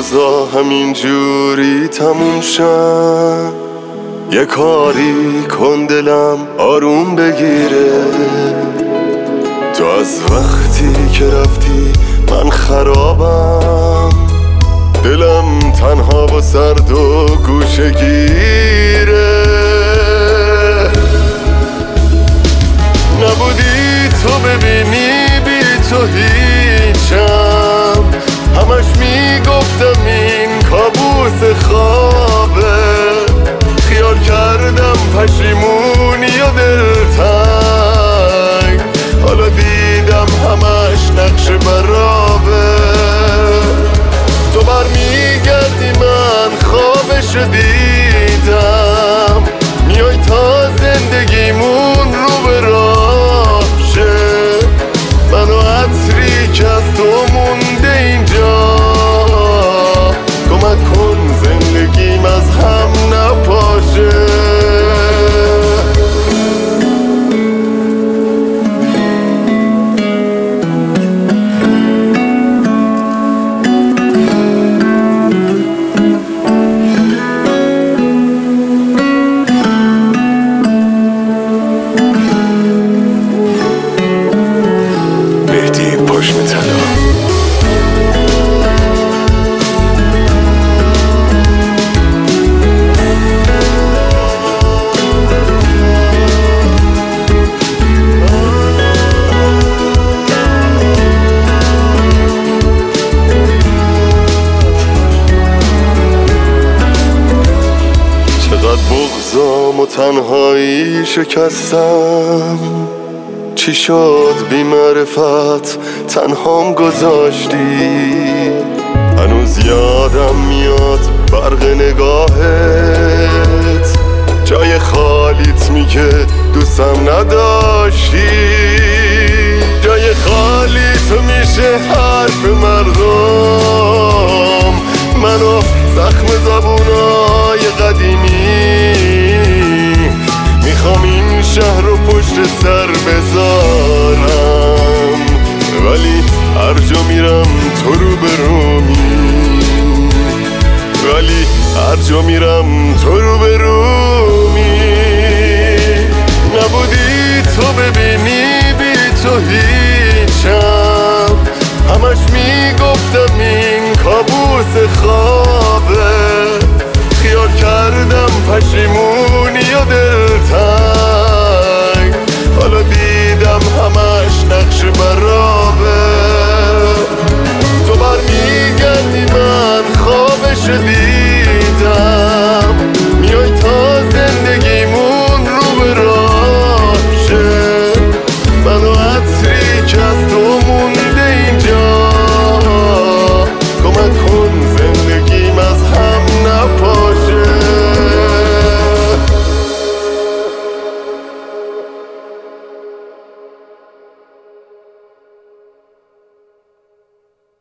روزا همین جوری تموم شن، یه کاری کن دلم آروم بگیره. تو از وقتی که رفتی من خرابم، دلم تنها و سرد و گوشه گیره. نبودی تو ببینی بی تو هیچم، همش میگفتم این کابوس خوابه. خیال کردم پشیمونی و دلتنگ، حالا دیدم همش نقش برابه. تو برمیگردی من خوابشو دیدم، میای تا زندگیمون رو به راه شه. منو عطری که از تو مونده اینجا، کمک کن زندگیم از هم نپاشه. بغضام و تنهایی شکستم، چی شد بی معرفت تنهام گذاشتی. هنوز یادم میاد برق نگاهت، جای خالیت می که دوستم نداشتی. جای خالی تو میشه حرف مردم، منو زخم زبونای قدیمی. میخوام این شهر رو پشت سر بذارم، ولی هر جا میرم تو رو برومی. ولی هر جا میرم تو رو برومی. نبودی تو ببینی بی تو هیچم، همش میگفتم این کابوس خوابه. خیال کردم پشیمونی و دلتنگ، حالا دیدم همش نقش برا